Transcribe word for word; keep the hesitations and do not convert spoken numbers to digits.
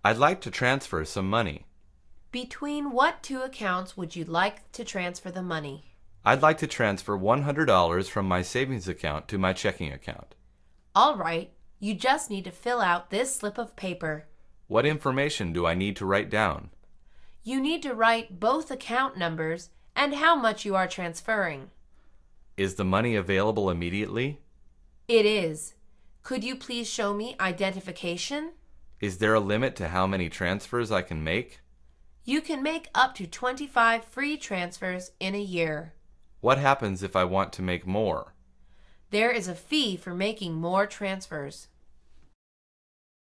I'd like to transfer some money. Between what two accounts would you like to transfer the money? I'd like to transfer one hundred dollars from my savings account to my checking account. All right, you just need to fill out this slip of paper. What information do I need to write down? You need to write both account numbers and how much you are transferring. Is the money available immediately? It is. Could you please show me identification? Is there a limit to how many transfers I can make? You can make up to twenty-five free transfers in a year. What happens if I want to make more? There is a fee for making more transfers.